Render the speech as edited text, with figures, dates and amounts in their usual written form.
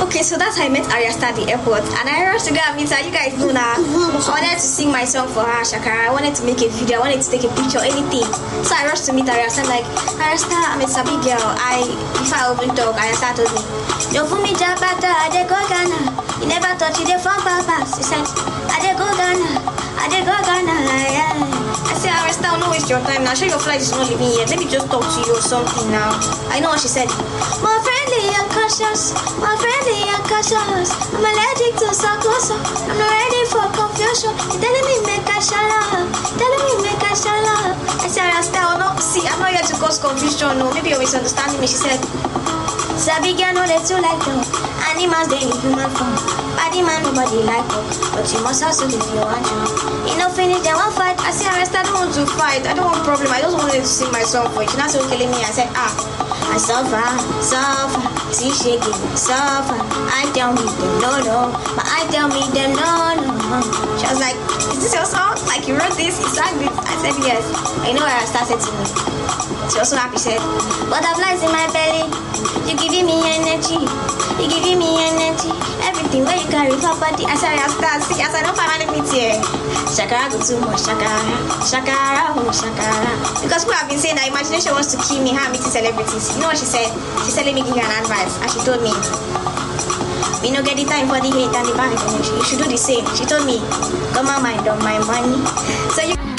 Okay, so that's how I met Ariasta at the airport, and I rushed to go and meet her. You guys know now. I wanted to sing my song for her, Shakara. I wanted to make a video. I wanted to take a picture, anything. So I rushed to meet Ariasta. I'm like, Ariasta, I'm a Sabi girl. Before I open talk, Ariasta told me, "Yo, for me, Jabata, I dey go Ghana. You never thought you dey from Papas." She said, "I dey go Ghana. I dey go Ghana." Yeah. I said, Ariasta, don't waste your time now. Sure, your flight is not leaving yet. Maybe just talk to you or something now. I know what she said. My friendly and cautious. My friendly and cautious. I'm allergic to sarcosa. I'm not ready for confusion. You're telling me make I shut up. Telling me make I shut up. I said, Ariasta, no. See, I'm not here to cause confusion. No, maybe you're misunderstanding me. She said, Sabi girl, no, let's do like them. Animals, they in human form. Body man, nobody like them. But you must hustle if you want to. You know, finish, they won't fight. I said, Ariasta, I don't want to fight. I don't want problem. I just wanted to sing my song for you. She now said, killing me. I said, I suffer, see shaking, suffer. I tell me them no, but I tell me them no. She was like, is this your song? Like you wrote this, you sang this? I said yes. I know where I started to me. She was so happy, said, butterflies in my belly, you giving me energy, you giving me energy. Everything where you carry for body. I said, I start see, as I don't finally meet here. Shakara go too much, Shakara. Because people have been saying that imagination wants to kill me, how I'm meeting celebrities. You know what she said? She said, let me give you an advice. And she told me, we don't get the time for the hate and the bad energy. You should do the same. She told me, come on, mind on my money. So you